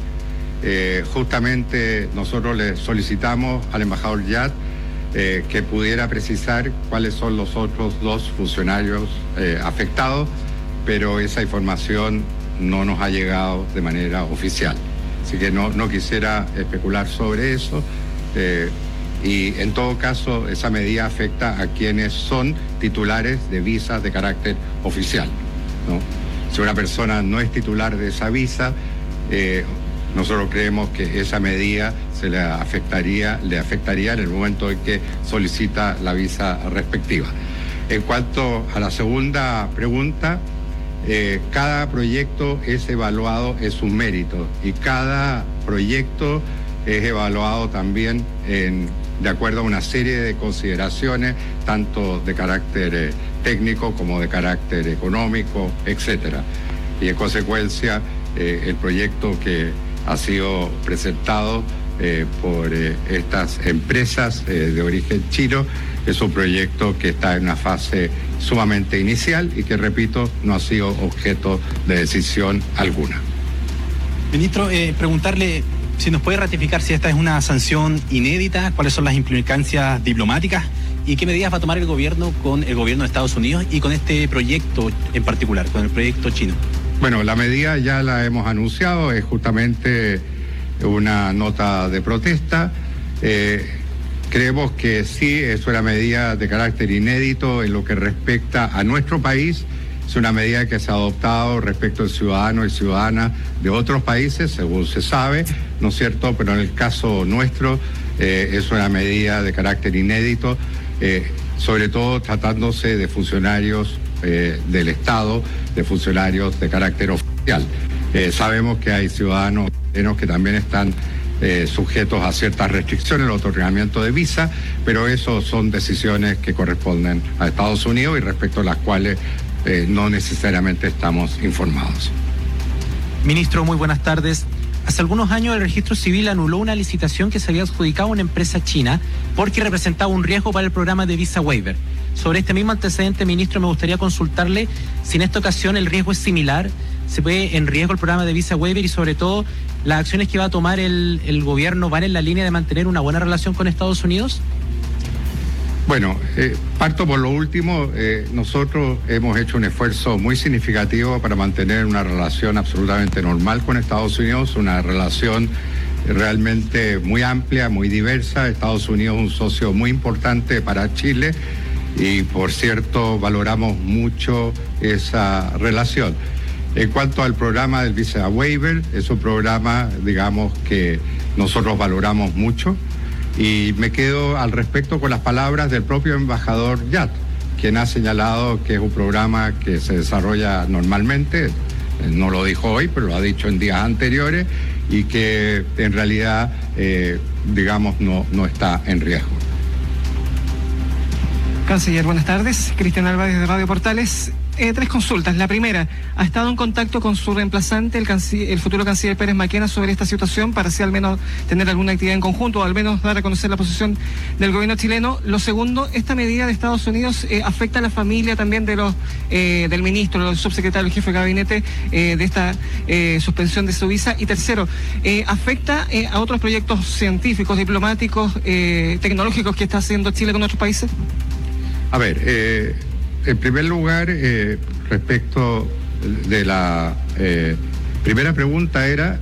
Speaker 31: Justamente nosotros le solicitamos al embajador Yat que pudiera precisar cuáles son los otros 2 funcionarios afectados, pero esa información no nos ha llegado de manera oficial. Así que no quisiera especular sobre eso. Y en todo caso, esa medida afecta a quienes son titulares de visas de carácter oficial, ¿no? Si una persona no es titular de esa visa, nosotros creemos que esa medida le afectaría en el momento en que solicita la visa respectiva. En cuanto a la segunda pregunta, cada proyecto es evaluado en sus méritos y cada proyecto es evaluado también de acuerdo a una serie de consideraciones, tanto de carácter técnico como de carácter económico, etcétera. Y en consecuencia, el proyecto que ha sido presentado por estas empresas de origen chino es un proyecto que está en una fase sumamente inicial y que, repito, no ha sido objeto de decisión alguna.
Speaker 5: Ministro, preguntarle si nos puede ratificar si esta es una sanción inédita, cuáles son las implicancias diplomáticas y qué medidas va a tomar el gobierno con el gobierno de Estados Unidos y con este proyecto en particular, con el proyecto chino.
Speaker 31: Bueno, la medida ya la hemos anunciado, es justamente una nota de protesta. Creemos que sí, es una medida de carácter inédito en lo que respecta a nuestro país. Es una medida que se ha adoptado respecto al ciudadano y ciudadana de otros países, según se sabe, ¿no es cierto? Pero en el caso nuestro es una medida de carácter inédito, sobre todo tratándose de funcionarios del Estado, de funcionarios de carácter oficial. Sabemos que hay ciudadanos que también están sujetos a ciertas restricciones en el otorgamiento de visa, pero eso son decisiones que corresponden a Estados Unidos y respecto a las cuales no necesariamente estamos informados.
Speaker 5: Ministro, muy buenas tardes. Hace algunos años el Registro Civil anuló una licitación que se había adjudicado a una empresa china porque representaba un riesgo para el programa de Visa Waiver. Sobre este mismo antecedente, ministro, me gustaría consultarle si en esta ocasión el riesgo es similar, se pone en riesgo el programa de Visa Waiver y sobre todo las acciones que va a tomar el gobierno van en la línea de mantener una buena relación con Estados Unidos.
Speaker 31: Bueno, parto por lo último. Nosotros hemos hecho un esfuerzo muy significativo para mantener una relación absolutamente normal con Estados Unidos, una relación realmente muy amplia, muy diversa. Estados Unidos es un socio muy importante para Chile y, por cierto, valoramos mucho esa relación. En cuanto al programa del Visa Waiver, es un programa, digamos, que nosotros valoramos mucho. Y me quedo al respecto con las palabras del propio embajador Yat, quien ha señalado que es un programa que se desarrolla normalmente, no lo dijo hoy, pero lo ha dicho en días anteriores, y que en realidad, digamos, no está en riesgo.
Speaker 9: Canciller, buenas tardes. Cristian Álvarez de Radio Portales. 3 consultas. La primera, ¿ha estado en contacto con su reemplazante, el futuro canciller Pérez Maquena, sobre esta situación para así al menos tener alguna actividad en conjunto o al menos dar a conocer la posición del gobierno chileno? Lo segundo, ¿esta medida de Estados Unidos afecta a la familia también de del ministro, del subsecretario, el jefe de gabinete de esta suspensión de su visa? Y tercero, ¿afecta a otros proyectos científicos, diplomáticos, tecnológicos que está haciendo Chile con otros países?
Speaker 31: A ver, en primer lugar, respecto de la primera pregunta era...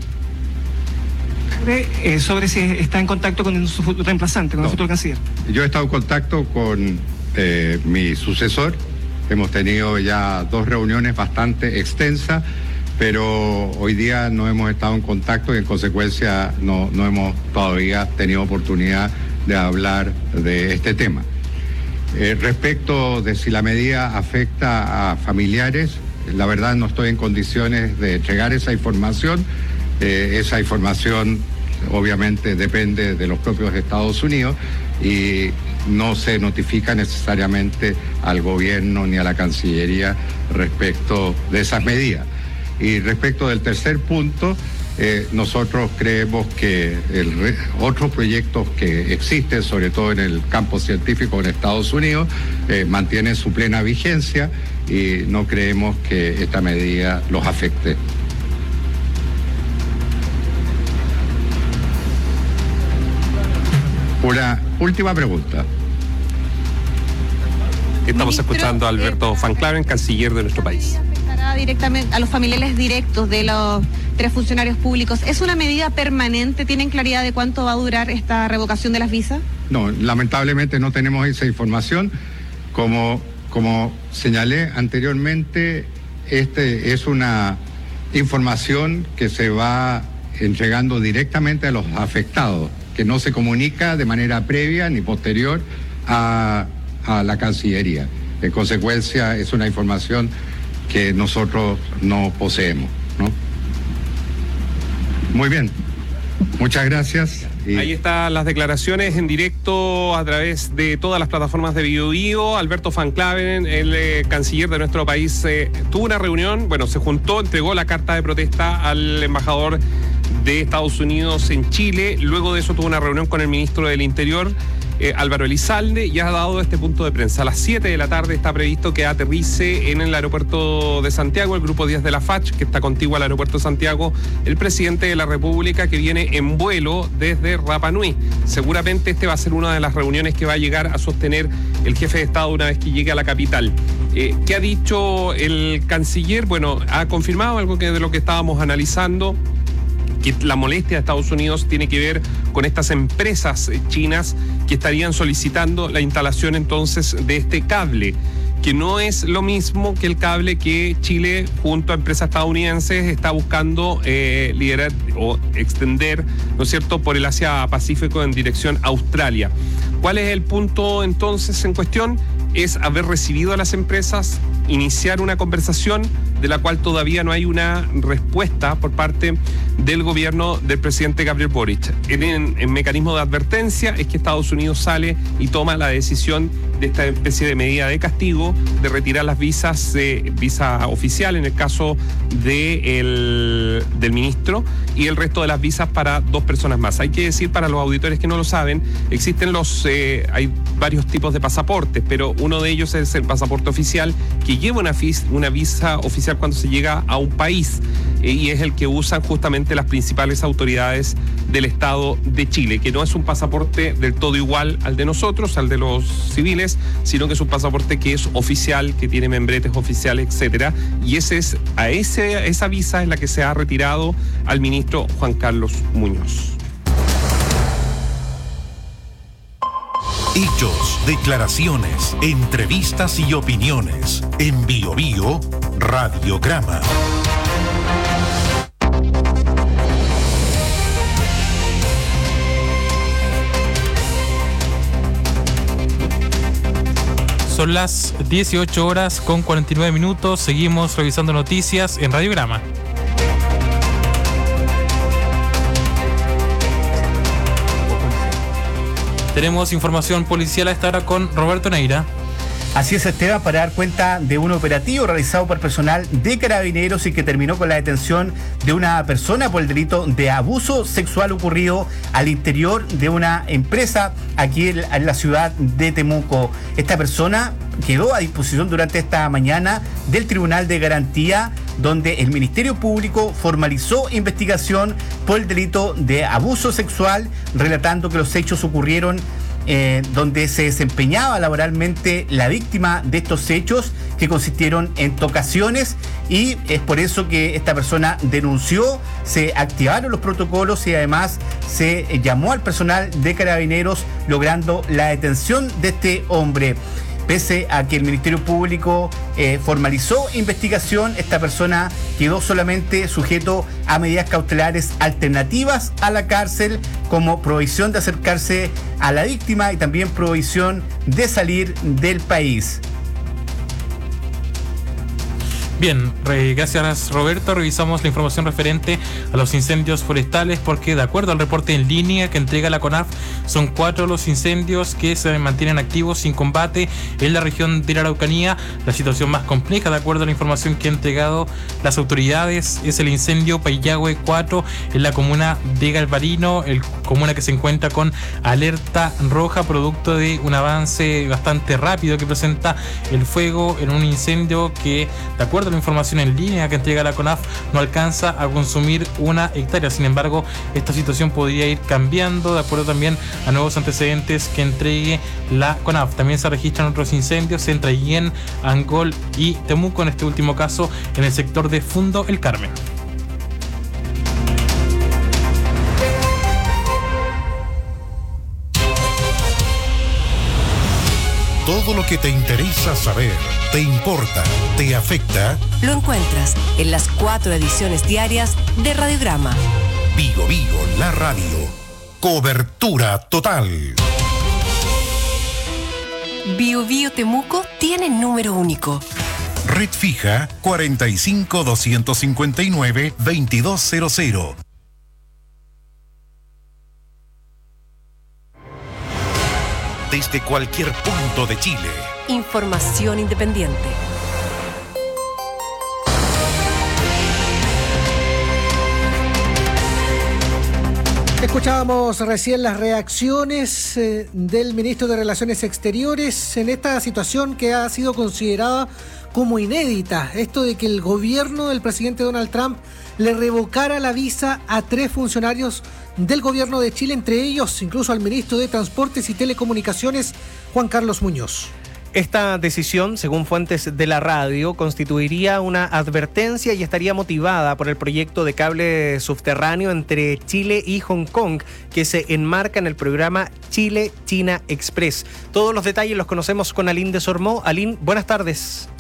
Speaker 9: sobre si está en contacto con su reemplazante, con el futuro canciller.
Speaker 31: Yo he estado en contacto con mi sucesor. Hemos tenido ya 2 reuniones bastante extensas, pero hoy día no hemos estado en contacto y en consecuencia no hemos todavía tenido oportunidad de hablar de este tema. Respecto de si la medida afecta a familiares, la verdad no estoy en condiciones de entregar esa información. Esa información obviamente depende de los propios Estados Unidos y no se notifica necesariamente al gobierno ni a la Cancillería respecto de esas medidas. Y respecto del tercer punto, nosotros creemos que otros proyectos que existen, sobre todo en el campo científico en Estados Unidos, mantienen su plena vigencia y no creemos que esta medida los afecte. Una última pregunta.
Speaker 20: Estamos escuchando a Alberto Van Claveren, canciller de nuestro país.
Speaker 2: ¿Afectará directamente a los familiares directos de los 3 funcionarios públicos? ¿Es una medida permanente? ¿Tienen claridad de cuánto va a durar esta revocación de las visas?
Speaker 31: No, lamentablemente no tenemos esa información. Como señalé anteriormente, es una información que se va entregando directamente a los afectados, que no se comunica de manera previa ni posterior a la Cancillería. En consecuencia, es una información que nosotros no poseemos, ¿no? Muy bien, muchas gracias.
Speaker 20: Ahí están las declaraciones en directo a través de todas las plataformas de Biobío. Alberto Van Claveren, el canciller de nuestro país, tuvo una reunión, se juntó, entregó la carta de protesta al embajador de Estados Unidos en Chile. Luego de eso tuvo una reunión con el ministro del Interior, Álvaro Elizalde, y ha dado este punto de prensa. A las 7 de la tarde está previsto que aterrice en el aeropuerto de Santiago, el grupo 10 de la FACH, que está contiguo al aeropuerto de Santiago, el presidente de la República, que viene en vuelo desde Rapa Nui. Seguramente este va a ser una de las reuniones que va a llegar a sostener el jefe de Estado una vez que llegue a la capital. ¿Qué ha dicho el canciller? Ha confirmado algo de lo que estábamos analizando, que la molestia de Estados Unidos tiene que ver con estas empresas chinas que estarían solicitando la instalación entonces de este cable, que no es lo mismo que el cable que Chile junto a empresas estadounidenses está buscando liderar o extender, ¿no es cierto?, por el Asia-Pacífico en dirección a Australia. ¿Cuál es el punto entonces en cuestión? Es haber recibido a las empresas, iniciar una conversación de la cual todavía no hay una respuesta por parte del gobierno del presidente Gabriel Boric. En mecanismo de advertencia es que Estados Unidos sale y toma la decisión de esta especie de medida de castigo, de retirar las visas, visa oficial en el caso del ministro, y el resto de las visas para 2 personas más. Hay que decir, para los auditores que no lo saben, existen hay varios tipos de pasaportes, pero uno de ellos es el pasaporte oficial, que lleva una visa oficial cuando se llega a un país, y es el que usan justamente las principales autoridades del Estado de Chile, que no es un pasaporte del todo igual al de nosotros, al de los civiles, sino que es un pasaporte que es oficial, que tiene membretes oficiales, etcétera, y esa visa es la que se ha retirado al ministro Juan Carlos Muñoz.
Speaker 4: Hechos, declaraciones, entrevistas y opiniones. En Biobío, Radiograma.
Speaker 10: Son las 18 horas con 49 minutos. Seguimos revisando noticias en Radiograma. Tenemos información policial a esta hora con Roberto Neira.
Speaker 11: Así es, Esteban, para dar cuenta de un operativo realizado por personal de Carabineros y que terminó con la detención de una persona por el delito de abuso sexual ocurrido al interior de una empresa aquí en la ciudad de Temuco. Esta persona quedó a disposición durante esta mañana del Tribunal de Garantía, donde el Ministerio Público formalizó investigación por el delito de abuso sexual, relatando que los hechos ocurrieron donde se desempeñaba laboralmente la víctima de estos hechos, que consistieron en tocaciones, y es por eso que esta persona denunció, se activaron los protocolos y además se llamó al personal de Carabineros, logrando la detención de este hombre. Pese a que el Ministerio Público formalizó investigación, esta persona quedó solamente sujeto a medidas cautelares alternativas a la cárcel, como prohibición de acercarse a la víctima y también prohibición de salir del país.
Speaker 10: Bien, gracias Roberto. Revisamos la información referente a los incendios forestales porque de acuerdo al reporte en línea que entrega la CONAF, son 4 los incendios que se mantienen activos sin combate en la región de la Araucanía. La situación más compleja, de acuerdo a la información que han entregado las autoridades, es el incendio Payagüe 4 en la comuna de Galvarino, comuna que se encuentra con alerta roja producto de un avance bastante rápido que presenta el fuego en un incendio que, de acuerdo a la información en línea que entrega la CONAF, no alcanza a consumir 1 hectárea. Sin embargo, esta situación podría ir cambiando de acuerdo también a nuevos antecedentes que entregue la CONAF. También se registran otros incendios en Traillén, Angol y Temuco, en este último caso en el sector de Fundo El Carmen.
Speaker 4: Todo lo que te interesa saber, te importa, te afecta,
Speaker 12: lo encuentras en las 4 ediciones diarias de Radiograma.
Speaker 4: Vigo, la radio. Cobertura total.
Speaker 12: Bio Temuco tiene número único.
Speaker 4: Red fija 45 259 2200. Desde cualquier punto de Chile.
Speaker 12: Información independiente.
Speaker 13: Escuchábamos recién las reacciones del ministro de Relaciones Exteriores en esta situación que ha sido considerada como inédita. Esto de que el gobierno del presidente Donald Trump le revocara la visa a 3 funcionarios del gobierno de Chile, entre ellos incluso al ministro de Transportes y Telecomunicaciones, Juan Carlos Muñoz.
Speaker 30: Esta decisión, según fuentes de la radio, constituiría una advertencia y estaría motivada por el proyecto de cable subterráneo entre Chile y Hong Kong, que se enmarca en el programa Chile-China Express. Todos los detalles los conocemos con Aline de Sormó. Aline, buenas tardes.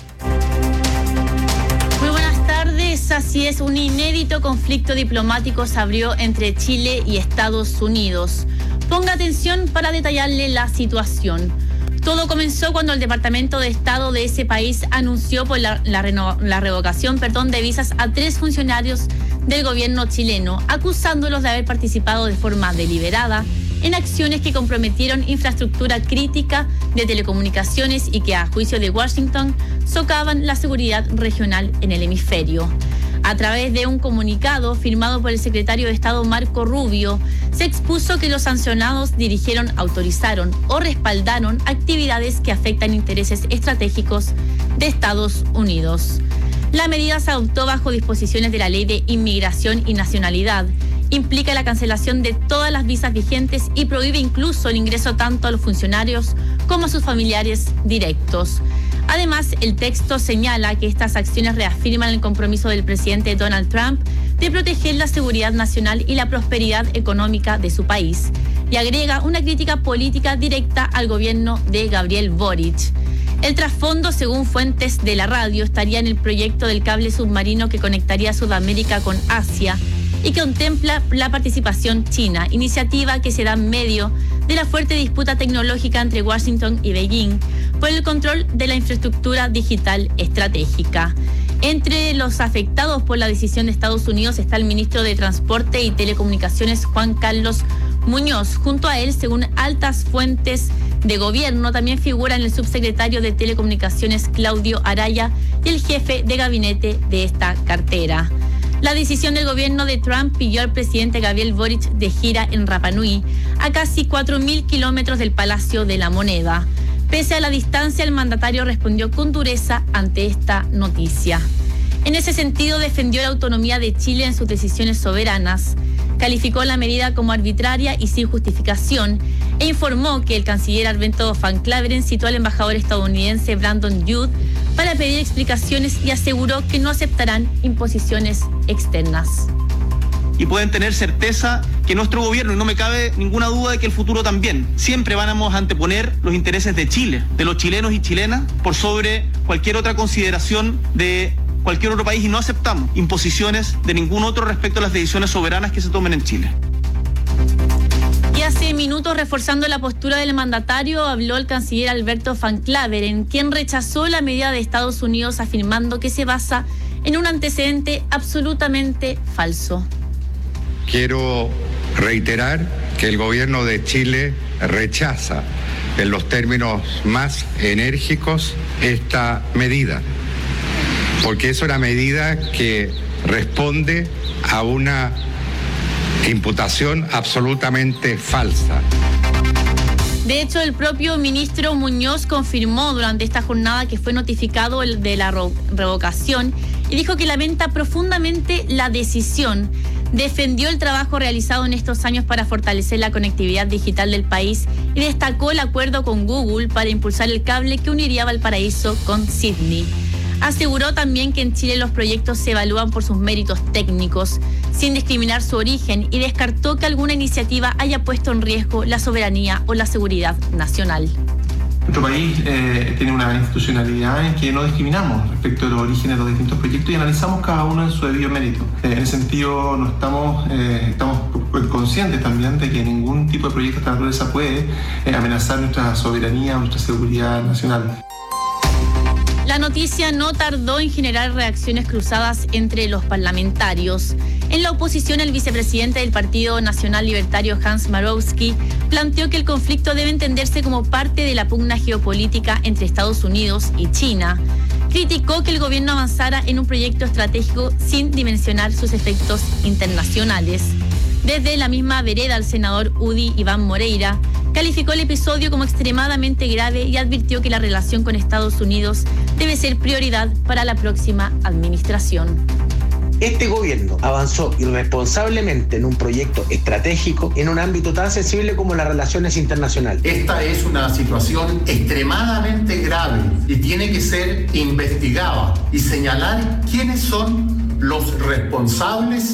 Speaker 14: Así es, un inédito conflicto diplomático se abrió entre Chile y Estados Unidos. Ponga atención para detallarle la situación. Todo comenzó cuando el Departamento de Estado de ese país anunció por la revocación de visas a 3 funcionarios del gobierno chileno, acusándolos de haber participado de forma deliberada en acciones que comprometieron infraestructura crítica de telecomunicaciones y que, a juicio de Washington, socavan la seguridad regional en el hemisferio. A través de un comunicado firmado por el secretario de Estado Marco Rubio, se expuso que los sancionados dirigieron, autorizaron o respaldaron actividades que afectan intereses estratégicos de Estados Unidos. La medida se adoptó bajo disposiciones de la Ley de Inmigración y Nacionalidad. Implica la cancelación de todas las visas vigentes y prohíbe incluso el ingreso tanto a los funcionarios como a sus familiares directos. Además, el texto señala que estas acciones reafirman el compromiso del presidente Donald Trump de proteger la seguridad nacional y la prosperidad económica de su país, y agrega una crítica política directa al gobierno de Gabriel Boric. El trasfondo, según fuentes de la radio, estaría en el proyecto del cable submarino que conectaría Sudamérica con Asia y que contempla la participación china, iniciativa que se da en medio de la fuerte disputa tecnológica entre Washington y Beijing por el control de la infraestructura digital estratégica. Entre los afectados por la decisión de Estados Unidos está el ministro de Transporte y Telecomunicaciones, Juan Carlos Muñoz. Junto a él, según altas fuentes de gobierno, también figuran el subsecretario de Telecomunicaciones, Claudio Araya, y el jefe de gabinete de esta cartera. La decisión del gobierno de Trump pilló al presidente Gabriel Boric de gira en Rapa Nui, a casi 4.000 kilómetros del Palacio de la Moneda. Pese a la distancia, el mandatario respondió con dureza ante esta noticia. En ese sentido, defendió la autonomía de Chile en sus decisiones soberanas, calificó la medida como arbitraria y sin justificación e informó que el canciller Alberto Van Claveren citó al embajador estadounidense Brandon Judd para pedir explicaciones y aseguró que no aceptarán imposiciones externas.
Speaker 15: Y pueden tener certeza que nuestro gobierno, y no me cabe ninguna duda de que el futuro también, siempre vamos a anteponer los intereses de Chile, de los chilenos y chilenas, por sobre cualquier otra consideración de cualquier otro país, y no aceptamos imposiciones de ningún otro respecto a las decisiones soberanas que se tomen en Chile.
Speaker 14: Y hace minutos, reforzando la postura del mandatario, habló el canciller Alberto Van Claveren, quien rechazó la medida de Estados Unidos, afirmando que se basa en un antecedente absolutamente falso.
Speaker 31: Quiero reiterar que el gobierno de Chile rechaza en los términos más enérgicos esta medida, porque es una medida que responde a una imputación absolutamente falsa.
Speaker 14: De hecho, el propio ministro Muñoz confirmó durante esta jornada que fue notificado de la revocación y dijo que lamenta profundamente la decisión. Defendió el trabajo realizado en estos años para fortalecer la conectividad digital del país y destacó el acuerdo con Google para impulsar el cable que uniría Valparaíso con Sydney. Aseguró también que en Chile los proyectos se evalúan por sus méritos técnicos, sin discriminar su origen, y descartó que alguna iniciativa haya puesto en riesgo la soberanía o la seguridad nacional.
Speaker 1: Nuestro país tiene una institucionalidad en que no discriminamos respecto de los orígenes de los distintos proyectos y analizamos cada uno en su debido mérito. En ese sentido, no estamos conscientes también de que ningún tipo de proyecto de esta naturaleza puede amenazar nuestra soberanía o nuestra seguridad nacional.
Speaker 14: La noticia no tardó en generar reacciones cruzadas entre los parlamentarios. En la oposición, el vicepresidente del Partido Nacional Libertario, Hans Marowski, planteó que el conflicto debe entenderse como parte de la pugna geopolítica entre Estados Unidos y China. Criticó que el gobierno avanzara en un proyecto estratégico sin dimensionar sus efectos internacionales. Desde la misma vereda, el senador UDI Iván Moreira calificó el episodio como extremadamente grave y advirtió que la relación con Estados Unidos debe ser prioridad para la próxima administración.
Speaker 6: Este gobierno avanzó irresponsablemente en un proyecto estratégico en un ámbito tan sensible como las relaciones internacionales.
Speaker 7: Esta es una situación extremadamente grave y tiene que ser investigada y señalar quiénes son los responsables.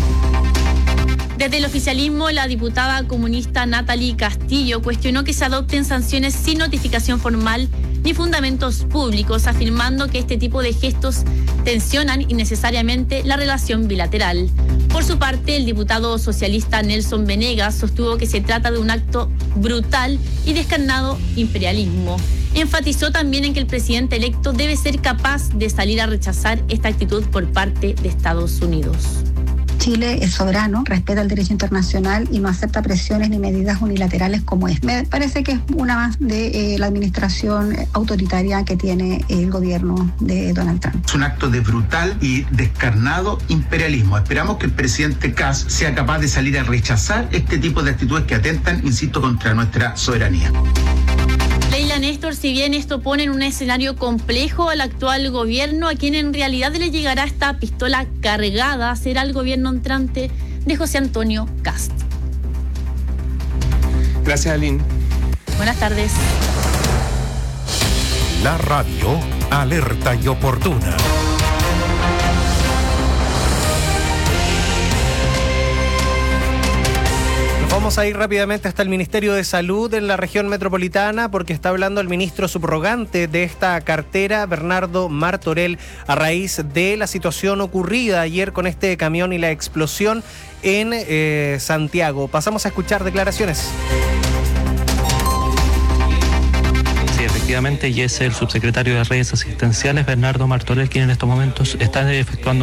Speaker 14: Desde el oficialismo, la diputada comunista Natalie Castillo cuestionó que se adopten sanciones sin notificación formal ni fundamentos públicos, afirmando que este tipo de gestos tensionan innecesariamente la relación bilateral. Por su parte, el diputado socialista Nelson Venegas sostuvo que se trata de un acto brutal y descarnado imperialismo. Enfatizó también en que el presidente electo debe ser capaz de salir a rechazar esta actitud por parte de Estados Unidos.
Speaker 8: Chile es soberano, respeta el derecho internacional y no acepta presiones ni medidas unilaterales como es. Me parece que es una más de la administración autoritaria que tiene el gobierno de Donald Trump.
Speaker 7: Es un acto de brutal y descarnado imperialismo. Esperamos que el presidente Kast sea capaz de salir a rechazar este tipo de actitudes que atentan, insisto, contra nuestra soberanía.
Speaker 14: Leila Néstor, si bien esto pone en un escenario complejo al actual gobierno, a quien en realidad le llegará esta pistola cargada será el gobierno entrante de José Antonio Kast.
Speaker 20: Gracias, Aline.
Speaker 14: Buenas tardes.
Speaker 4: La radio alerta y oportuna.
Speaker 30: Vamos a ir rápidamente hasta el Ministerio de Salud en la región metropolitana porque está hablando el ministro subrogante de esta cartera, Bernardo Martorell, a raíz de la situación ocurrida ayer con este camión y la explosión en Santiago. Pasamos a escuchar declaraciones.
Speaker 16: Sí, efectivamente, y es el subsecretario de Redes Asistenciales, Bernardo Martorell, quien en estos momentos está efectuando